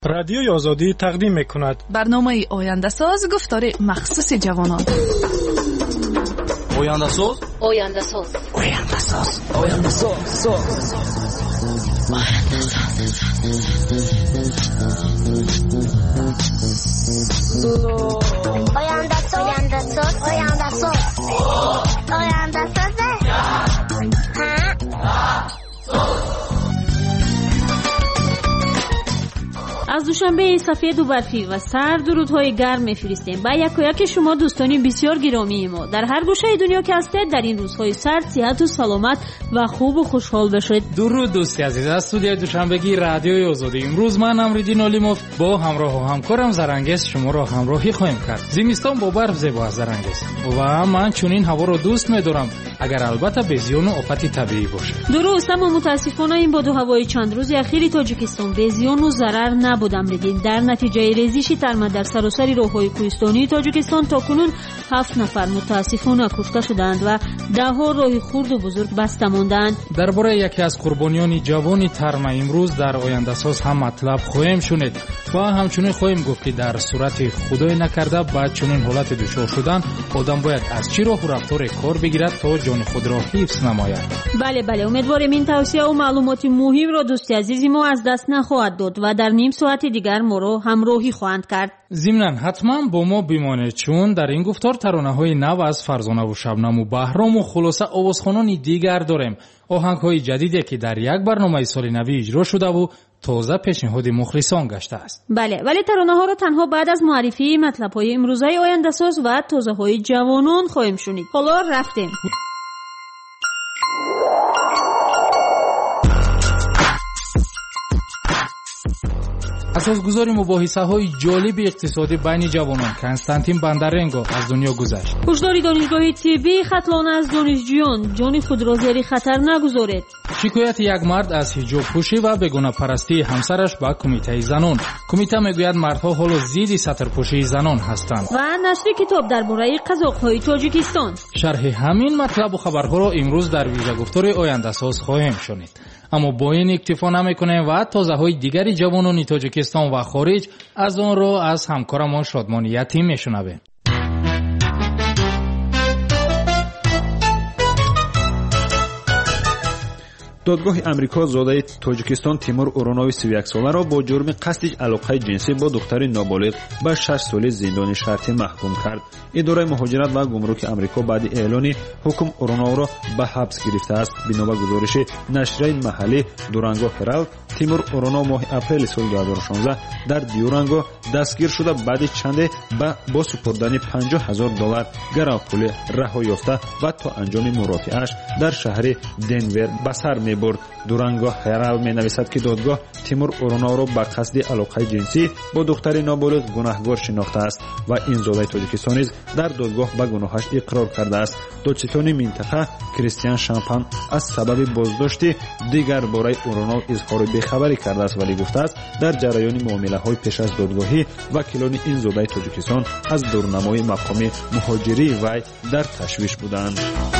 رادیوی آزادی تقدیم می‌کند برنامه آینده ساز گفتار مخصوص جوانان. آینده ساز آینده ساز آینده ساز آینده ساز آینده ساز آینده ساز آینده ساز آینده ساز از دوشنبه سفید و برفی و سرد درودهای گرم می‌فرستیم با یک شما دوستان بسیار گرامی ما در هر گوشه دنیا که هستید. در این روزهای سرد صحت و سلامت و خوب و خوشحال باشید. درود دوستی عزیز، از استودیوی دوشنبگی رادیوی آزادی امروز من امریدین علیموف با همراه و همکارم زرنگیز شما را همراهی خواهیم کرد. زمستان با برف زیبا زرنگیز و من چنین هوا را دوست می‌دارم اگر البته به زیان و آفت طبیعی باشه. درست، اما متاسفانه این باد و هوای چند روز اخیر تاجیکستان به زیان و ضرر نبود امریدین. در نتیجه ریزش ترمه در سراسر راه‌های کوهستانی تاجیکستان تاکنون 7 نفر متاسفانه کشته شدند و ده‌ها راه خرد و بزرگ بسته ماندند. درباره یکی از قربانیان جوان ترمه امروز در آینده ساز هم مطلب خواهیم شنید و همچنین خواهیم گفت که در صورت خدای نکرده بعد چنین حالت دچار شدن آدم باید از چی راه و رفتار کار بگیرد تا جان خود را حفظ نماید. بله امیدواریم این توصیه و معلومات مهم را دوستی عزیزی ما از دست نخواهد داد و در نیم ساعت دیگر ما را همراهی خواهند کرد. ضمناً حتما با ما بمانید چون در این گفتار ترانه‌های نو از فرزانه و شبنم و بهرام و خلاصه آوازخوانان دیگر داریم. آهنگ‌های جدیدی که در یک برنامه سال نوی اجرا شده و تازه پیشنهاد مخلصان گشته است. بله ولی ترانه‌ها را تنها بعد از معرفی مطلب‌های امروزه آینده ساز و تازه‌های جوانان خواهیم شنید. حالا رفتیم. اساسگزار مباحثه‌های جالب اقتصادی بین جوانان کنستانتین باندارنگو از دنیا گذشت. هشدار دانشگاه طبی خطلانه از دانشجویان جان خود را زیر خطر نگذارید. شکایت یک مرد از حجاب پوشی و بیگانه پرستی همسرش به کمیته زنان. کمیته میگوید مردها حالا ضد سطرپوشی زنان هستند. و نشر کتاب درباره قزاق‌های تاجیکستان. شرح همین مطلب و خبرها را امروز در ویژه گفتار آینده ساز خواهیم شنید. اما با این اکتفا نمی‌کنیم و تازه‌های دیگری جوانان تاجیکستان و خارج از آن را از همکارمان شادمان یتیم میشنویم. دادگاه امریکا زاده تاجیکستان تیمور اورونوی 31 ساله را با جرم قصد علاقه جنسی با دختر نابالغ به 6 سال زندان شرطی محکوم کرد. اداره مهاجرت و گمرک امریکا بعد اعلان حکم اورونو را به حبس گرفته است. بنا به گزارش نشریه محلی دورانگو هرالد، تیمور اورونو ماه اپریل سال 2016 در دیورانگو دستگیر شده بعد چند با سپردن $50,000 گران پول رها یافته و تا انجام مرافعه‌اش در شهر دنور به سر برد. دورانگو هرالد می نویسد که دادگاه تیمور اورونو را به قصد علاقه جنسی با دختر نابالغ گناهکار شناخته است و این زاده تاجیکستانی در دادگاه به گناهش اقرار کرده است. دادستان منطقه کریستیان شامپان از سبب بازداشت دیگر برای اورونو اظهار بیخبری کرده است ولی گفته است در جریان معامله‌های پیش از دادگاهی وکیلان این زاده تاجیکستان از دورنمای مقام مهاجری وی در تشویش بودند.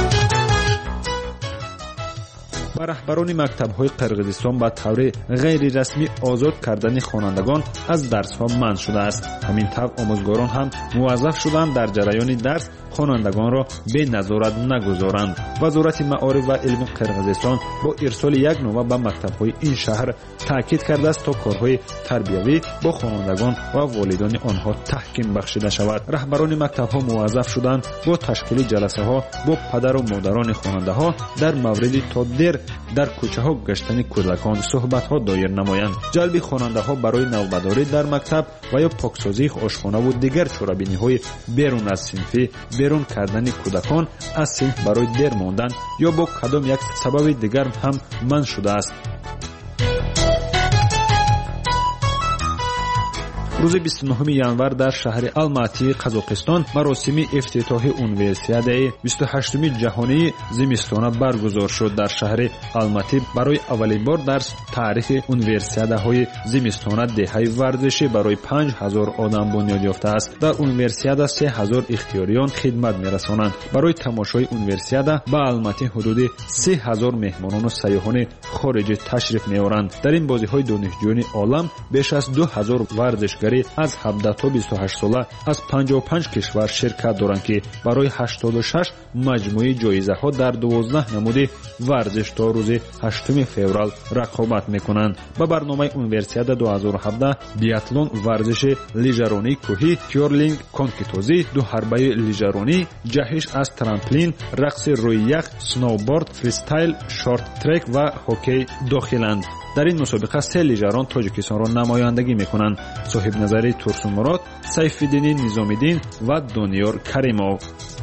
با رهبران مکتب‌های قرقیزستان به طور غیر رسمی آزاد کردن خوانندگان از درس‌ها منع شده است. همین طور آموزگاران هم موظف شدند در جریان درس خوانندگان را به نظارت نگذارند. وزارت معارف و علم قرقیزستان با ارسال یک نامه به مکتب‌های این شهر تاکید کرده است تا کارهای تربیوی با خوانندگان و والدان آنها تحکیم بخشیده شود. رهبران مکتب‌ها موظف شدند با تشکیل جلسه‌ها با پدر و مادران خواننده‌ها در مورد تا در کوچه‌ها گشتن کودکان صحبت‌ها دایر نمایند. جلب خواننده‌ها برای نوبداری در مکتب و یا پاکسازی آشخانه و دیگر چورابینی‌های بیرون از صنفی، بیرون کردن کودکان از صنف برای دیر ماندن یا با کدام یک سبب دیگر هم منع شده است. рӯзи 29 январ дар шаҳри Алматии Қазоқистон маросими ифтитоҳи универсиадаи 28-уми ҷаҳонии зимистона баргузор шуд. Дар шаҳри Алматӣ барои аввалин бор дар таърихи универсиадаҳои зимистона деҳаи варзишӣ барои 5000 одам бунёд ёфтааст. Дар универсиада 3000 ихтиёриён хидмат мерасонанд. барои тамошои универсиада ба Алматӣ ҳудуди 30,000 меҳмонону сайёҳони хориҷӣ ташриф меоранд. дар ин бозиҳои донишҷӯёни олам беш аз 2000 варзишгарӣ аз 17 то 28 сола аз 55 кишвар ширкат доранд ки барои 86 маҷмӯи ҷоизаҳо дар 12 намуди варзиш то рӯзи 8 феврал рақобат мекунанд. ба барномаи универсиада 2017 биатлон, варзиши лижаронӣ кӯҳӣ, кёрлинг, конкитозӣ, дуҳарбаи лижаронӣ, ҷаҳиш аз трамплин, рақси рӯи ях, сноуборд, фристайл, шорт-трек ва ҳоккей дохиланд. дар ин мусобиқа 3 лижарон тоҷикистонро намояндагӣ мекунанд: соҳибназари Турсунмурод, Сайфиддини Низомиддин ва Дониёр Каримов.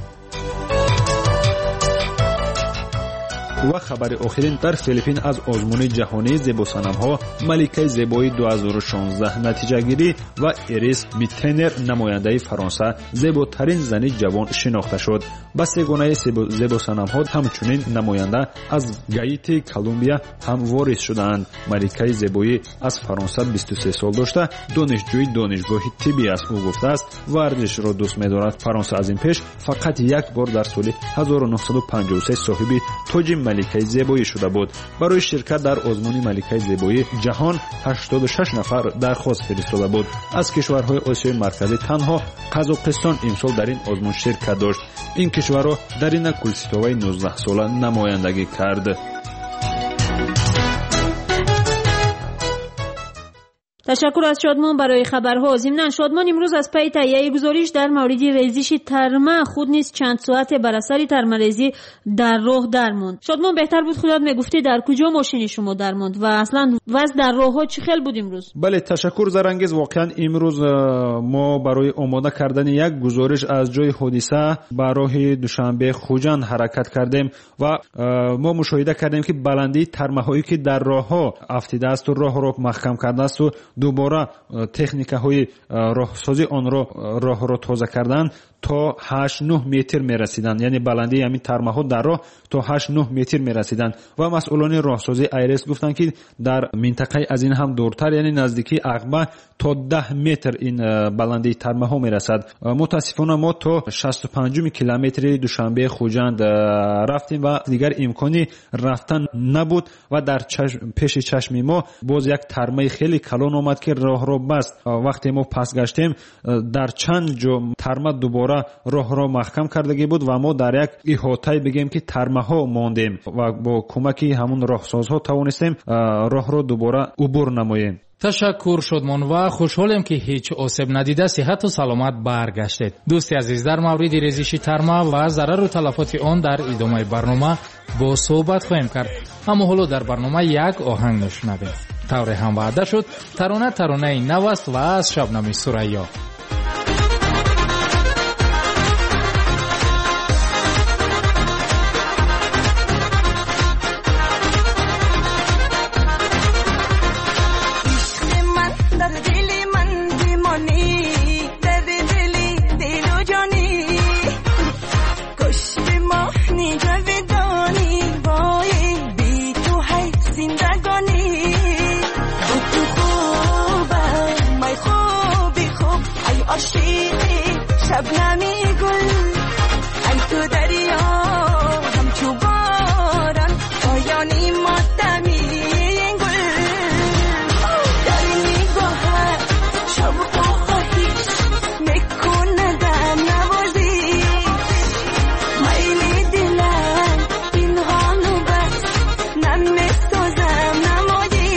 ва хабари охирин, дар Филиппин аз озмуни ҷаҳонии зебосанамҳо маликаи зебои 2016 натиҷагирӣ ва Ирис Биттенер намояндаи Фаронса зеботарин зани ҷавон шинохта шуд. ба сегонаи зебосанамҳо ҳамчунин намоянда аз Гаити, Колумбия ҳам ворис шудаанд. маликаи зебоӣ аз Фаронса 23 сол дошта донишҷӯи донишгоҳи тиббӣ аст. ӯ гуфтааст варзишро дӯст медорад. Фаронса аз ин пеш фақат як бор дар соли 1953 соҳиби тоҷи маликаи зебоӣ шуда буд. барои ширкат дар озмуни маликаи зебоии ҷаҳон 86 нафар дархост фиристода буд. аз кишварҳои Осиёи марказӣ танҳо Қазоқистон имсол дар ин озмун ширкат дошт. ин кишварро Дарина Кулситоваи 19 сола намояндагӣ кард. تشکر از شادمان برای خبرها. ضمناً شادمان امروز از پی تهیه گزارش در مورد ریزش ترمه خود نیز چند ساعت بر اثر ترمه‌ریزی در راه درماند. شادمان بهتر بود خودت میگفتی در کجا ماشین شما درماند و اصلا وضع در راه‌ها چه خیلی بود امروز؟ بله تشکر زرانگیز. واقعا امروز ما برای آماده کردن یک گزارش از جای حادثه به راه دوشنبه خوجند حرکت کردیم و ما مشاهده کردیم که بلندی ترمه‌هایی که در راه‌ها افتیده است و راه را محکم کرده است و دوباره تکنیک‌های راهسازی آن راه را تازه کردن تا 8-9 متر میرسیدند. یعنی بلندی همین ترمه‌ها در راه تا 8-9 متر میرسیدند و مسئولان راهسازی ایرس گفتند که در منطقه از این هم دورتر یعنی نزدیکی عقبه تا 10 متر این بلندی ترمه‌ها میرسد. متاسفانه ما تا 65 کیلومتر دوشنبه خوجند رفتیم و دیگر امکانی رفتن نبود و در پیش چشم ما باز یک ترمه خیلی کلان آمد که راه را بست. وقتی ما پس گشتیم در چند جا ترمه دوباره راه را محکم کردگی بود و ما در یک احاطه بگیم که ترمه ها ماندیم و با کمک همون راهسازها توانستیم راه را دوباره عبور نماییم. تشکر شادمان و خوشحالم که هیچ آسیب ندیده صحت و سلامت برگشتید. دوستی عزیز در مورد ریزش ترمه و ضرر و تلفات آن در ادامه برنامه با صحبت خواهیم کرد. اما حالا در برنامه یک آهنگ نشنویم. طور هم وعده شد ترانه نو است و از شبنم ثریا. شبنمی گل ای تو دریا همچو باران پایانی ماتمی گل در نگاه شوق و خواهش میکنه در نوازی میلی دلم این حالو بس نمیسازم نمایی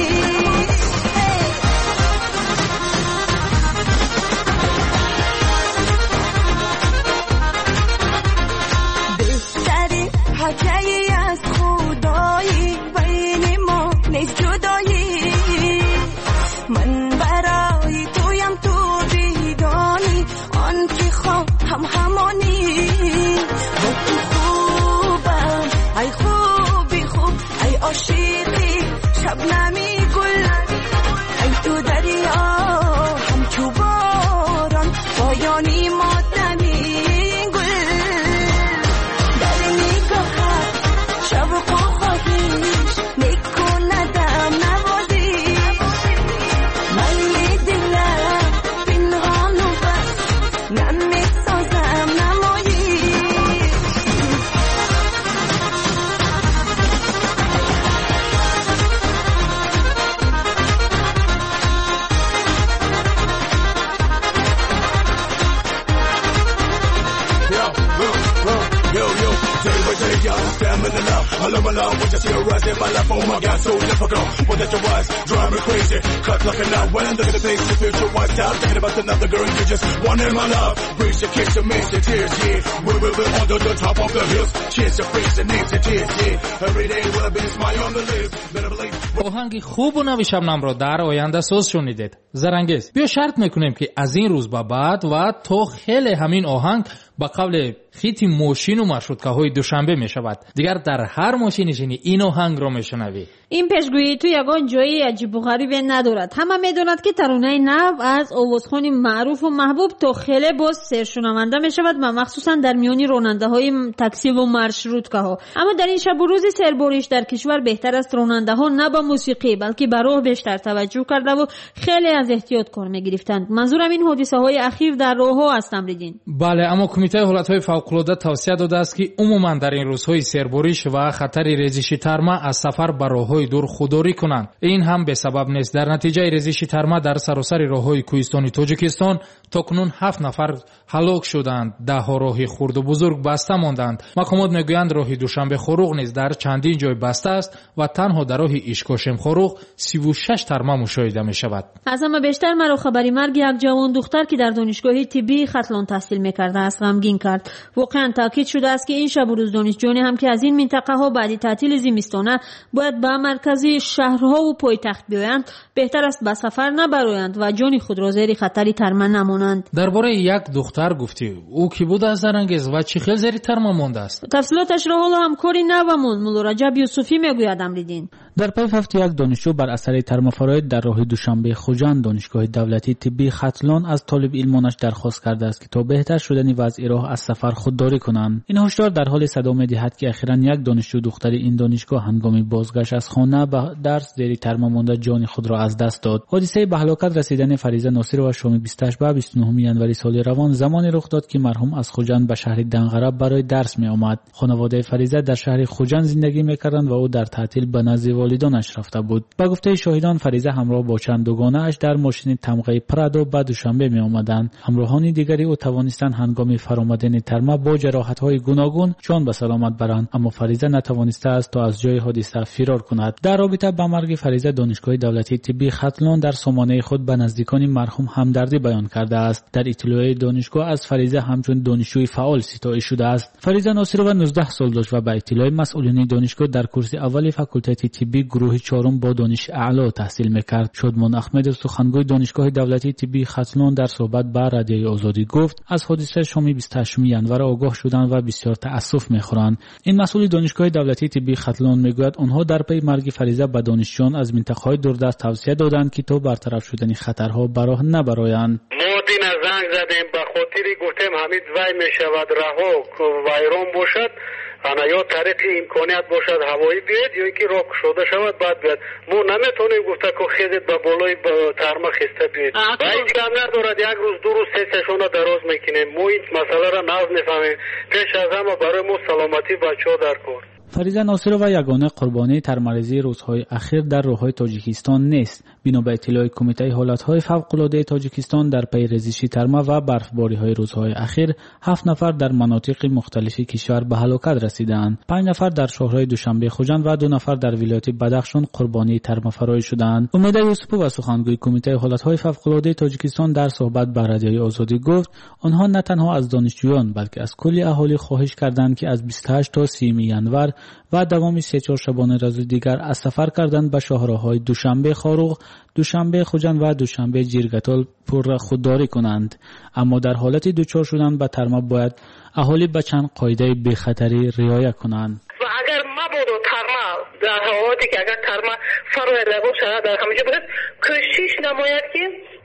Hello my love, when you see her rising my life, oh my God, so difficult. But that your eyes drive me crazy. Cut like a knife when I'm looking at the face, you future white style. Thinking about another girl, you just wanted my love. Breathe your kiss and makes your tears, yeah. We will be on the top of the hills. Kiss your face and names your tears, yeah. Every day will be a smile on the lips. Better believe. آهنگ خوب و نوی شبنم را در آینده ساز شنیدید. زرنگیز بیا شرط میکنیم که از این روز به بعد و تا خیلی همین آهنگ با قبل خیت ماشین و مرشودکه های دوشنبه می شود. دیگر در هر ماشین نشینی این آهنگ را می شنوی. این پیشگویی تو یگان جایی عجیب و غریبی ندارد. همه میدونند که ترانه نو از آوازخوان معروف و محبوب تا خیلی باز سرشنونده می شود و مخصوصا در میان راننده های تاکسی و مرشودکه ها. اما در این شب و روز سرباریش در کشور بهتر است راننده ها نه به موسیقی بلکه به راه بیشتر توجه کرده و خیلی از احتیاط کار می گرفتند. منظورم این حادثه های اخیر در راه ها است. تمریدین. بله، اما کمیته حالت‌های فوق‌العاده توصیه داده است که عموما در این روزهای سرباریش و خطر ریزش ترمه از سفر به راه‌های دور خودداری کنند. این هم به سبب نیست. در نتیجه ریزش ترمه در سراسر راه‌های کوهستانی تاجیکستان تاکنون 7 نفر هلاک شدند. 10 راه خرد و بزرگ بسته ماندند. مقامات میگویند راه دوشنبه خروغ نیز در چندین جای بسته است و تنها در راه ایشکاشم خروغ 36 ترمه مشاهده می شود. از همه بیشتر مرا خبری مرگ یک جوان دختر که در دانشگاه طبی ختلان تحصیل می‌کرده است غمگین کرد. واقعا تاکید شده است که این شب و روز دانشجویان هم که از این منطقه ها بعد تعطیل زمستانه باید به مرکزی شهرها و پایتخت بیایند، بهتر است به سفر نبرایند و جان خود را زیر خطر ترمه نمانند. درباره یک دختر گفتی، او کی بود از زرنگیز و چی خیلی زیر ترمه مانده است؟ تفصیلاتش را حالا همکاری نومون مولا رجب یوسفی میگوید. امریدین. در پی فوت یک دانشجو بر اثر ترمه‌فرایید در راه دوشنبه خوجند دانشگاه دولتی طبی ختلان از طالب علمانش درخواست کرده است که تا بهتر شدن وضع راه از سفر خودداری کنند. این هشدار در حال صدا می‌دهد که اخیراً یک دانشجو دختر این دانشگاه هنگام بازگشت از خانه به درس زیر ترمه مانده جان خود را از دست داد. حادثه به هلاکت رسیدن فریضه ناصر و شام 28 و 29 ینوری سال روان زمانی رخ داد که مرحوم از خوجند به شهر دنقره برای درس می‌آمد. خانواده فریضه در شهر خوجند زندگی می‌کردند و او در تعطیل به نزد والدانش رفته بود. با گفته شاهدان فریضه همراه با چند دوگانه‌اش در ماشین تمغه پرادو به دوشنبه می‌آمدند. همراهان دیگری او توانستند هنگام فرآمدن ترمه با جراحت‌های گوناگون جان به سلامت برند، اما فریضه نتوانسته است تا از جای حادثه فرار کند. در رابطه با مرگ فریضه دانشگاه دولتی طبی ختلان در سامانه خود به نزدیکان مرحوم همدردی بیان کرده است. در اطلاع دانشگاه از فریضه همچون دانشجوی فعال ستایش شده است. فریضه ناصر و 19 سال داشت و به اطلاع مسئولین دانشگاه در کورس اول فاکولته طبی گروه 4 با دانش اعلی تحصیل می‌کرد. شادمان احمد سخنگوی دانشگاه دولتی طبی ختلان در صحبت با رادیوی آزادی گفت از حادثه شام 28 ینوری آگاه شدند و بسیار تأسف می‌خورند. این مسئول دانشگاه دولتی طبی ختلان میگوید آنها در پی مرگ فریضه به دانشجویان از منطقه‌های دوردست توصیه دادند که تا برطرف شدن خطرها به راه نبرایند. ما دینا زنگ زدیم به خاطر گفتیم همین وای میشود رها وایران باشد انا یا طریق امکانیت باشد هوایی بیاد یا اینکه راه شده شود بعد بیاد. ما نمیتونیم گفته که خیزید به بالای ترمه خسته بیاد و هیچ کم ندارد. یک روز دو روز سه سشونه دراز میکنیم. ما این مسئله را ناز میفهمیم. پیش از همه برای ما سلامتی بچه‌ها در کار. فریضه ناصر و یگانه قربانی ترمریزی روزهای اخیر در راههای تاجیکستان نیست. بنا به اطلاع کمیته حالتهای فوق‌العاده تاجیکستان در پی ریزش ترمه و برفباری‌های روزهای اخیر 7 نفر در مناطق مختلف کشور به هلاکت رسیدند. 5 نفر در شهرهای دوشنبه خوجند و 2 نفر در ولایت بدخشان قربانی ترمه‌فرایی شدند. امید یوسفی و سخنگوی کمیته حالتهای فوق‌العاده تاجیکستان در صحبت با رادیوی آزادی گفت آنها نه تنها از دانشجویان بلکه از کل اهالی خواهش کردند که از 28 تا 30 ینوری و دوام 3-4 شبانه روز دیگر از سفر کردند به شهرهای دوشنبه خاروغ، دوشنبه خوجند و دوشنبه جیرگتال پر خودداری کنند. اما در حالت دوچار شدن به ترمه باید اهالی به چند قاعده بی خطری رعایت کنند. و اگر مبادا ترمه در حالتی که اگر ترمه فرای لبا شده در همینجا باید کوشش نماید که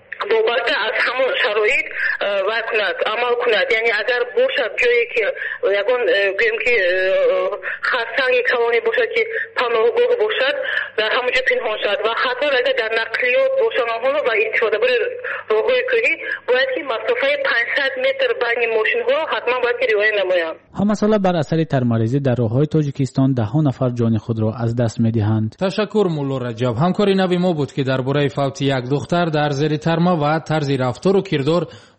بابت از همون شرایط وای کند عمل کند. یعنی اگر باشد جایی که یکان گویم که خرسنگی کوانی باشد که پناهگاه باشد در همونجا پنهان شد و حتی اگر در نقلیات باشد آنها و استفاده برای راههای کوهی باید که مسافه 500 متر بین ماشین ها حتما باید که رعایت نمایند. همه ساله بر اثر ترمریزی در راههای تاجیکستان 10 نفر جان خود را از دست می‌دهند. تشکر مولا رجب. همکاری نوی ما بود که درباره فوت یک دختر در زیر ترمه و طرز رفتار و کردار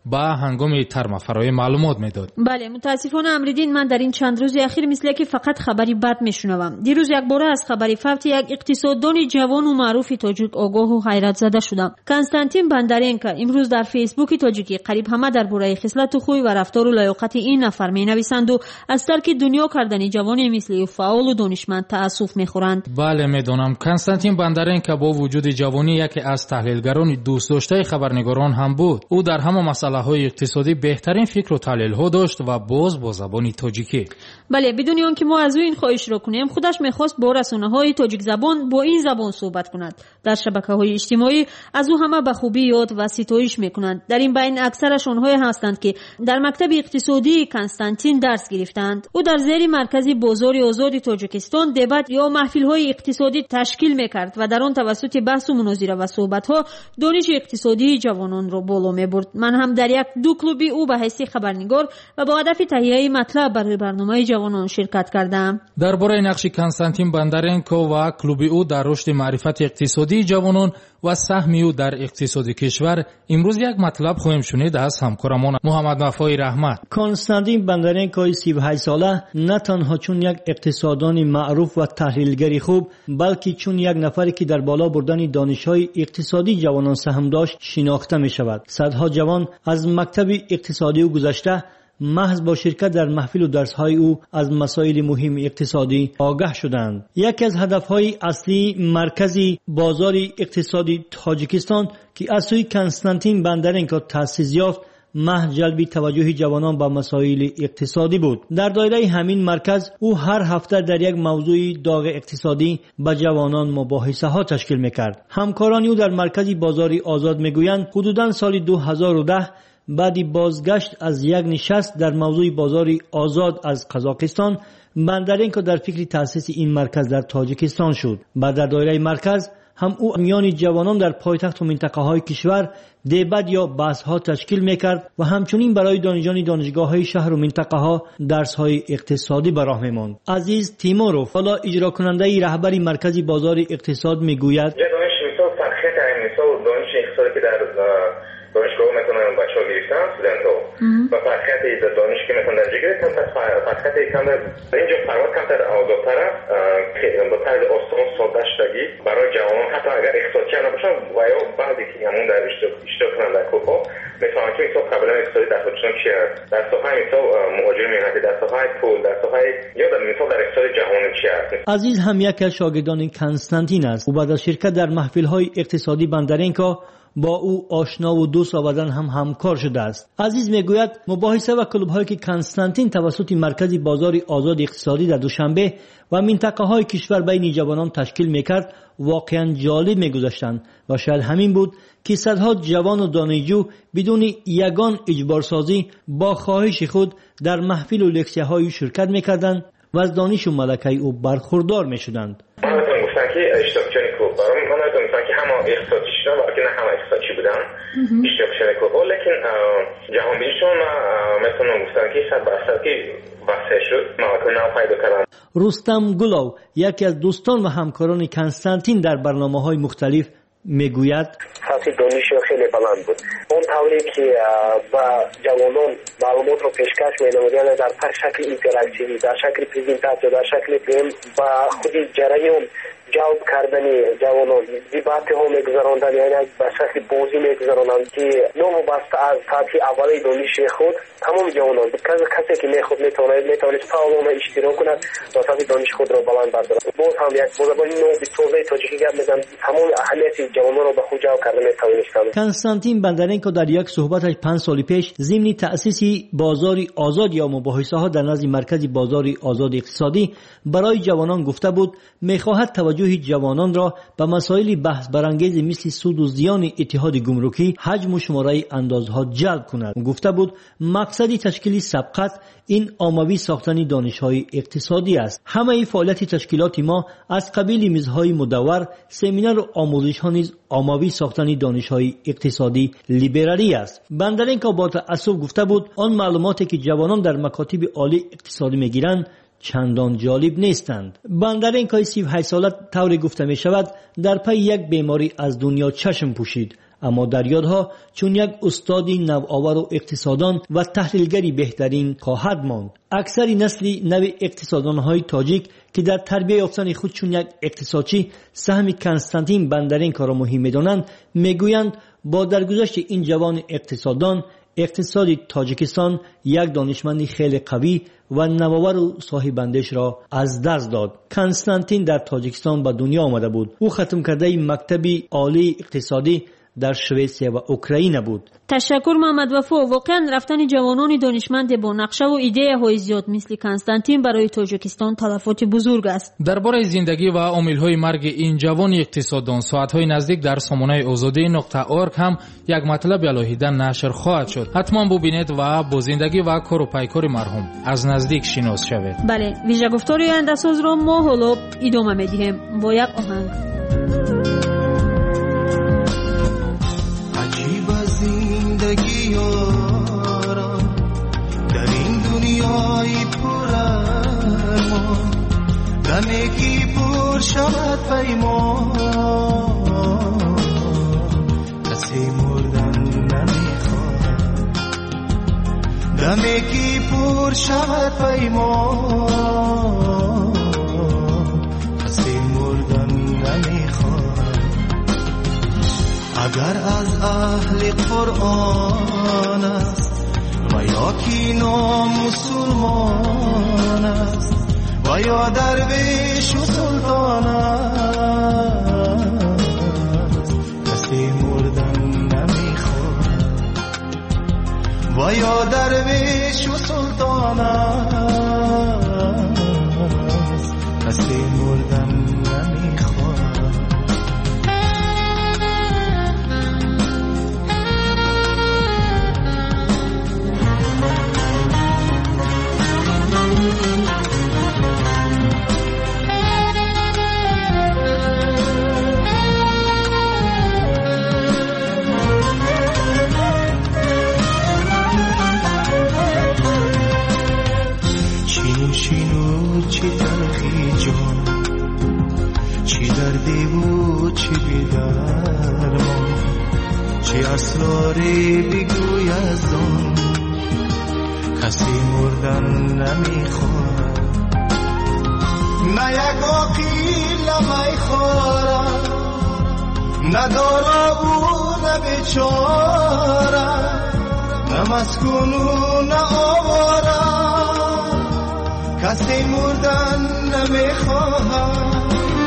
با هنگام ترمفرای معلومات میداد. بله متاسفانه امریدین، من در این چند روز اخیر مثل که فقط خبری بد میشنوم. دیروز یک بار از خبری فوت یک اقتصاددان جوان و معروف تاجیک آگاه و حیرت زده شدم. کنستانتین بندرینکا امروز در فیسبوک تاجیکی قریب همه درباره خصلت خوی و رفتار و لیاقت این نفر مینویسند و از ترک دنیا کردن جوانی مثل او فعال و دانشمند تأسف میخورند. بله میدونم کنستانتین بندرینکا با وجود جوانی یکی از تحلیلگران دوست داشته خبرنگاران هم بود. او در همه مسائل اقتصادی بهترین فکر و تحلیل ها داشت و باز با زبان تاجیکی. بله بدون آنکه ما از او این خواهش را کنیم، خودش میخواست با رسانه های تاجیک زبان با این زبان صحبت کند. در شبکه های اجتماعی از او همه به خوبی یاد و ستایش میکنند. در این بین اکثرش آنهایی هستند که در مکتب اقتصادی کنستانتین درس گرفتند. او در زیر مرکز بازار آزاد تاجیکستان دبات یا محفل های اقتصادی تشکیل میکرد و در آن توسط بحث و مناظره و صحبت ها دانش اقتصادی جوانان را بالا میبرد. من هم در یک دو کلوبی او به حیث خبرنگار و با هدف تهیه مطلب برای برنامه جوانان شرکت کردم. درباره نقش کنستانتین بندرینکا و کلوب او در رشد معرفت اقتصادی جوانان و سهم او در اقتصاد کشور امروز یک مطلب خواهیم شنید از همکارمان محمد وفای رحمت. کنستانتین بندرینکا 38 ساله نه تنها چون یک اقتصاددان معروف و تحلیلگری خوب، بلکه چون یک نفری که در بالا بردن دانش‌های اقتصادی جوانان سهم داشت شناخته می شود. صدها جوان از مکتب اقتصادی او گذشته محض با شرکت در محفل و درس‌های او از مسائل مهم اقتصادی آگاه شدند. یکی از هدف‌های اصلی مرکزی بازار اقتصادی تاجیکستان که از سوی کنستانتین بندرینکا تأسیس یافت محض جلب توجه جوانان به مسائل اقتصادی بود. در دایره همین مرکز او هر هفته در یک موضوع داغ اقتصادی با جوانان مباحثه ها تشکیل میکرد. همکاران او در مرکز بازار آزاد میگویند حدوداً سال 2010 بعدی بازگشت از یک نشست در موضوع بازار آزاد از قزاقستان، بندرینکا در فکر تأسیس این مرکز در تاجیکستان شد. بعد در دایره مرکز هم او میان جوانان در پایتخت و منطقه های کشور دیبت یا بحث ها تشکیل میکرد و همچنین برای دانشجویان دانشگاه های شهر و منطقه ها درس های اقتصادی به راه میماند. عزیز تیموروف، حالا اجرا کننده رهبری مرکز بازار اقتصاد میگوید دانشگاه مثلا بچه‌ها گرفتن استودنت‌ها و فرقیت دانش که مثلا درجه گرفتن پس فرقیت کم اینجا فرقیت کمتر آزادتر است با طرز آسان ساده شدگی برای جوانان حتی اگر اقتصادی هم نباشن و یا بعضی که همون در اشتراک کنند در کوپا مثلا که مثلا قبلا اقتصادی در خودشون چی است در صفحه مثلا مهاجر مهنتی در صفحه پول در صفحه یا در مثلا در اقتصاد جهانی چی است. عزیز هم یکی از شاگردان کنستانتین است و بعد از شرکت در محفل‌های اقتصادی بندرینکا با او آشنا و دوست آوردن هم همکار شده است. عزیز میگوید مباحثه و کلوب‌هایی که کنستانتین توسط مرکز بازار آزاد اقتصادی در دوشنبه و منطقه های کشور بین جوانان تشکیل میکرد واقعا جالب میگذشتند و شاید همین بود که صدها جوان و دانشجو بدون یگان اجبارسازی با خواهش خود در محفل و لکسیه‌های شرکت میکردند و از دانش و ملکه او برخوردار میشدند. که همه اقتصادی شدن و که نه همه اقتصادی بودن اشتراک شدن لیکن جهان بیشون مثلا گفتن که 100% که واسه شد مواد نو پیدا کردن. رستم گلو یکی از دوستان و همکاران کنستانتین در برنامه‌های مختلف میگوید سطح دانش خیلی بلند بود. اون طوری که با جوانان معلومات رو پیشکش می‌نمود، یعنی در شکل اینتراکتیوی، در شکل پرزنتاسیون، در شکل فیلم با خودی جریان جواب کردنی جوانان دیبات ها میگذراندن، یعنی به شکل بازی میگذراندن که نو وابسته از سطح اولی دانش خود تمام جوانان کسی که میخواد میتونه تعاون اشتراک کند و سطح دانش خود را بلند بردارد. باز هم یک بازبانی نو به توضیح تاجیکی گپ میزنم تمام اهمیت جوانان رو به خود جواب کرده میتوانستند. کنستانتین بندرینکا در یک صحبتش 5 سال پیش ضمن تأسیس بازار آزاد یا مباحثه ها در نزد مرکز بازار آزاد اقتصادی برای جوانان گفته بود میخواهد توجه جوانان را به مسائل بحث برانگیز مثل سود و زیان اتحاد گمرکی، حجم و شماره اندازها جلب کند. گفته بود مقصد تشکیل سبقت این آموزش ساختن دانش‌های اقتصادی است. همه فعالیت تشکیلات ما از قبیل میزهای مدور، سمینار و آموزش‌ها نیز آموزش ساختن دانش‌های اقتصادی لیبرالی است. بندرینکا با تأسف گفته بود آن معلوماتی که جوانان در مکاتب عالی اقتصادی می‌گیرند چندان جالب نیستند. بندرینکای 38 ساله طوری گفته می شود در پی یک بیماری از دنیا چشم پوشید، اما در یادها چون یک استادی نوآور و اقتصاددان و تحلیلگری بهترین خواهد ماند. اکثر نسل نو اقتصاددان‌های تاجیک که در تربیت یافتن خود چون یک اقتصادچی سهم کنستانتین بندرینکا را مهم می‌دانند، میگویند با درگذشت این جوان اقتصاددان، اقتصاد تاجیکستان یک دانشمند خیلی قوی و نوآور و صاحب اندیش را از دست داد. کنستانتین در تاجیکستان به دنیا آمده بود. او ختم کرده مکتب عالی اقتصادی در سوئیسرا و اوکراین بود. تشکر محمد وفا. واقعا رفتن جوانان دانشمند با نقشه و ایده های زیاد مثل کنستانتین برای تاجیکستان تلفات بزرگ است. درباره زندگی و عامل‌های مرگ این جوان اقتصاددان ساعت‌های نزدیک در سامانه azadi.org هم یک مطلب علیحده نشر خواهد شد. حتما ببینید و با زندگی و کار و پیکار مرحوم از نزدیک شناس شوید. بله، ویژه گفتار آینده‌ساز را ما حالا ادامه می‌دهیم با یک آهنگ. زندگی آرام در این دنیای پر ارمان، دمی که پر شود پیمان، کسی مردن نمیخواد. دمی که پر شود پیمان، کسی مردن نمیخواد. اگر از اهل قرآن است و یا کی نامسلمان است و یا درویش و سلطان است، کسی مردن نمیخواد. و یا درویش و سلطان است، کسی مردن نمیخواد. شینو چی تلخی جان، چی دردی و چی بیدرمان، چی اسراری بگوی از آن، کسی مردن نمیخواد. نه یک آقیل میخورد، نه دارا و نه بیچاره، نه مسکون و نه آواره، کسی مردن نمیخواهد.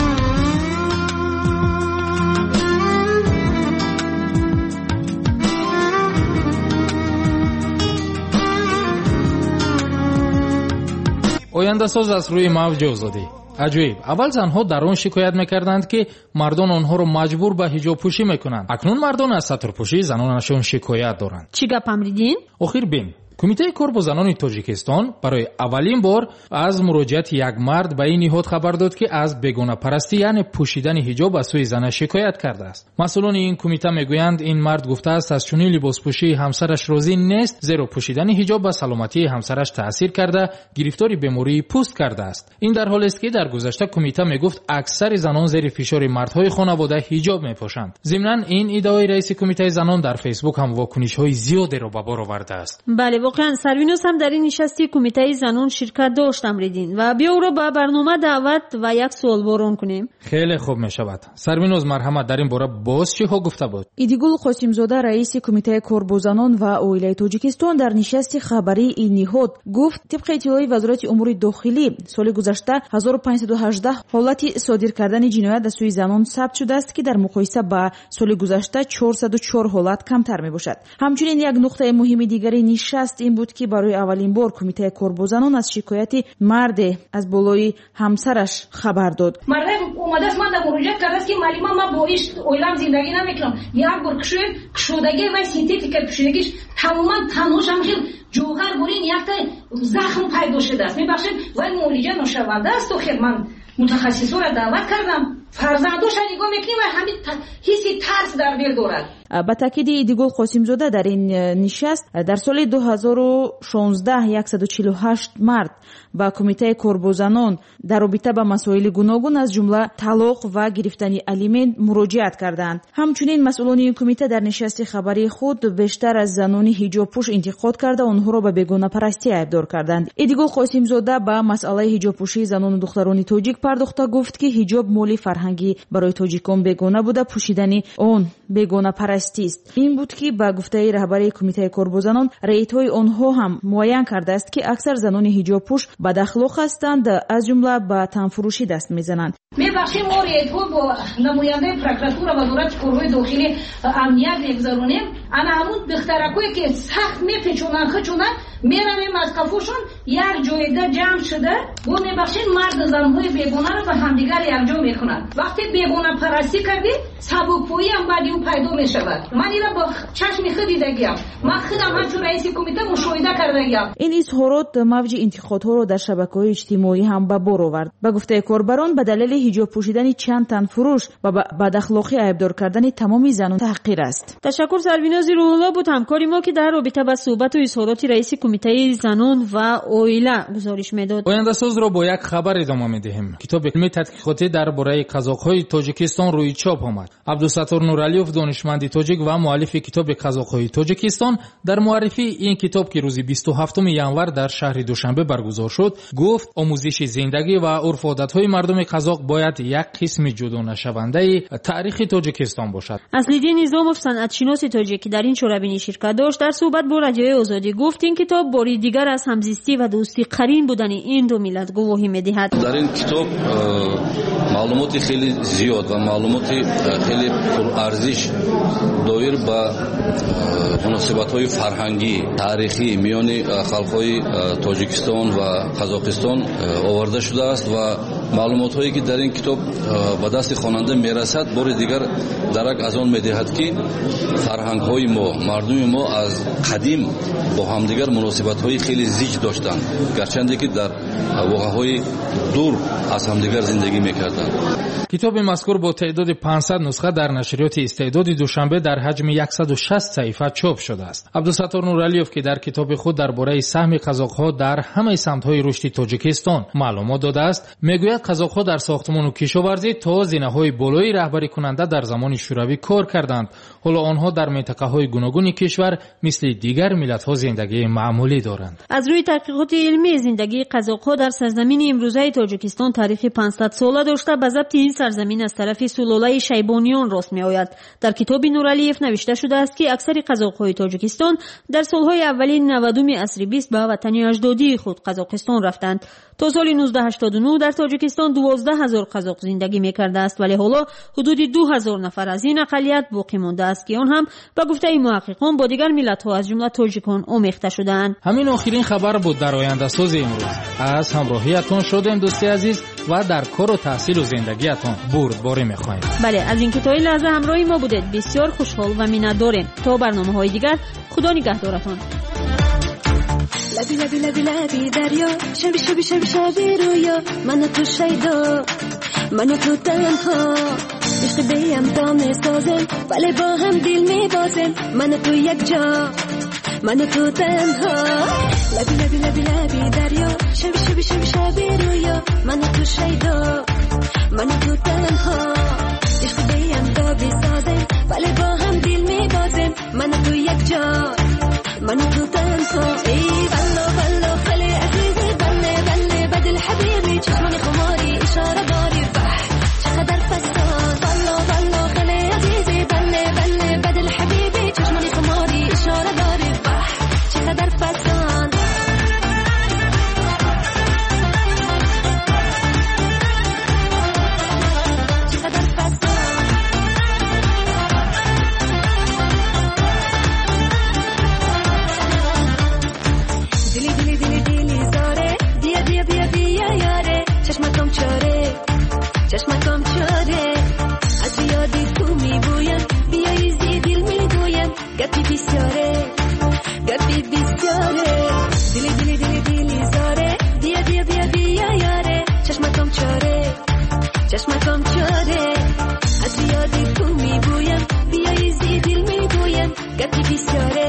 آینده‌ساز از روی موج آزادی. عجیب، اول زنها در آن شکایت میکردند که مردان آنها را مجبور به حجاب پوشی میکنند. اکنون مردان از ستر پوشی زنانشان شکایت دارند. چی گپ امریدین؟ آخر بین کمیته کار با زنان تاجیکستان برای اولین بار از مراجعت یک مرد به این نهاد خبر داد که از بیگانه پرستی یعنی پوشیدن حجاب از سوی زن شکایت کرده است. مسئولان این کمیته میگویند این مرد گفته است از چنین لباسپوشی همسرش راضی نیست، زیرا پوشیدن حجاب به سلامتی همسرش تاثیر کرده، گرفتاری بیماری پوست کرده است. این در حالی است که در گذشته کمیته میگفت اکثر زنان زیر فشار مردهای خانواده حجاب میپوشند. ضمن این ادعای رئیس کمیته زنان در فیسبوک هم واکنش‌های زیادی را به بار آورده است. بله، واقعا سروینوس هم در این نشستی کمیته زنان شرکت داشت امریدین و بیا او را به برنامه دعوت و یک سوال بارون کنیم. خیلی خوب می شود. سروینوس مرحمت در این باره باز چی ها گفته بود؟ ایدیگول قاسمزاده رئیس کمیته کار با زنان و اویلای تاجیکستان در نشست خبری این نهاد گفت طبق اطلاعی وزارت امور داخلی سال گذشته 1518 حالت صادر کردن جنایت از سوی زنان ثبت شده است که در مقایسه با سال گذشته 404 حالت کمتر می باشد. همچنین یک نقطه مهم دیگری نشست این بود که برای اولین بار کمیته کار با زنان از شکایت مرد از بالای همسرش خبر داد. مرد اومده است من در مراجعه کرده است که معلومه من با ایش اویلم زندگی نمیکنم. یک بار کشودگی و سینتتیکال کشودگیش تماما تنهاش هم جوهر برین یک تا زخم پیدا شده است. میبخشید ولی معالجه نشونده است. تو خیر من متخصصا را دعوت کردم فرزندوش نگاه میکنیم و همین حسی ترس در دل دارد. با تاکید ایدیگل قاسمزاده در این نشست در سال 2016 148 مرد با کمیته کوربوزانان در رابطه با مسائل گوناگون از جمله طلاق و گرفتن الیمنت مراجعت کردند. همچنین مسئولان این کمیته در نشست خبری خود بیشتر از زنان حجاب پوش انتقاد کرده آنها را به بیگانه پرستی ایبدار کردند. ایدیگل قاسمزاده با مسئله حجاب پوشی زنان و دختران تاجیک پرداخته گفت که حجاب مالی فرهنگی برای تاجیکان بیگانه بوده، پوشیدن آن بیگانه پرستی است. این بود که با گفته رهبری کمیته کوربوزانان رئیس‌های آنها هم معین کرده است که اکثر زنان حجاب پوش بد اخلاق هستند، از جمله به تنفروشی دست میزنند. میبخشیم ما رئیس‌ها با نماینده پروکراتور و وزارت کارهای داخلی امنیت میگذارونیم. انا همون دخترکایی که سخت میپیچونن خچونن میرن از کفوشون یک جایده جمع شده و میبخشیم مرد زنهای بیگانه رو به همدیگر یکجا میکنن. وقتی بیگانه پرستی کردی سبک‌پویی هم بعد اون پیدا میشود. من اینا با چشم خود دیدگیم، من خودم همچون رئیس کمیته مشاهده کردم. این اظهارات موج انتقادها رو در شبکه‌های اجتماعی هم به بار آورد. به گفته کاربران به دلیل حجاب پوشیدن چند تن فروش و بد اخلاقی ایبدار کردن تمامی زنان تحقیر است. تشکر سرویناز روح‌الله بود همکاری ما که در رابطه با صحبت و اظهارات رئیس کمیته زنان و اویلا گزارش میداد. آینده‌ساز را با یک خبر ادامه می‌دهیم. کتاب علمی تحقیقاتی درباره قزاق‌های تاجیکستان روی چاپ آمد. عبدالستار نورعلیوف دانشمند تاجیک و مؤلف کتاب قزاق‌های تاجیکستان در معرفی این کتاب که روز 27 ژانویه در شهر دوشنبه برگزار شد گفت آموزش زندگی و عرف و عادت‌های مردم قزاق باید یک قسم جدا نشونده تاریخ تاجیکستان باشد. اصلیدین نظاموف صنعت‌شناس تاجیک که در این شورابینی شرکت داشت در صحبت با رادیوی آزادی گفت این کتاب باری دیگر از همزیستی و دوستی قرین بودن این دو ملت گواهی می‌دهد. در این کتاب معلومات خیلی زیاد و معلومات خیلی پرارزش دایر به مناسبت‌های فرهنگی تاریخی میان خلق‌های تاجیکستان و قزاقستان آورده شده است و معلومات‌هایی که در این کتاب به دست خواننده میرسد بار دیگر درک از آن می‌دهد که فرهنگ‌های ما، مردم ما از قدیم با همدیگر مناسبت‌های خیلی زیج داشتند، گرچه که در واقع‌های دور از همدیگر زندگی می‌کردند. کتاب مذکور با تعداد 500 نسخه در نشریات استعداد دوشنبه در حجم 160 صفحه چاپ شده است. عبدالستار نورعلیوف که در کتاب خود درباره سهم قزاق‌ها در همه سمت‌های رشد تاجیکستان معلومات داده است، میگوید قزاق‌ها در ساختمان و کشاورزی تا زینه‌های بالایی رهبری کننده در زمان شوروی کار کردند. حالا آنها در منطقه‌های گوناگون کشور مثل دیگر ملت‌ها زندگی معمولی دارند. از روی تحقیقات علمی زندگی قزاق‌ها در سرزمین امروزه تاجیکستان تاریخ 500 ساله داشته به ضبط این سرزمین از طرف سلاله شیبانیان راست می‌آید. در کتاب نورعلیوف نوشته شده است که اکثر قزاق‌های تاجیکستان در سال‌های اولی 90 عصر 20 به وطن اجدادی خود قزاقستان رفتند. تا سال 1989 در تاجیکستان 12000 قزاق زندگی می‌کرده است ولی حالا حدود 2000 نفر از این اقلیت باقی مانده است که آن هم به گفته محققان با دیگر ملت‌ها از جمله تاجیکان آمیخته شدند. همین آخرین خبر بود در آینده‌ساز امروز. از همراهیتان شدیم دوستی عزیز و در کار و تحصیل و زندگیتان بردباری می‌خواهیم. بله، از اینکه تا این لحظه همراه ما بودید بسیار خوشحال و می‌نداریم. تا برنامه‌های دیگر خدا نگهدارتان. لبی لبی لبی لبی دریا شبی شبی شبی شبی رویا من تو شیدا من تو تنها عشق بیم دام سازم ولی با هم دل میبازم من تو یک جا من تو تنها لبی لبی لبی لبی دریا شبی شبی شبی شبی رویا من تو شیدا من تو تنها عشق بیم دام سازم ولی با هم دل میبازم من تو یک جا من تو تنها ای بلو بلو خلی عزیزی بله بله بدل حبیبی چشمانی خماری اشاره داری بح چقدر فسان بلو بلو خلی عزیزی بله بله بدل حبیبی چشمانی خماری اشاره داری بح چقدر فسان چشمکم چاره گتی بسیاره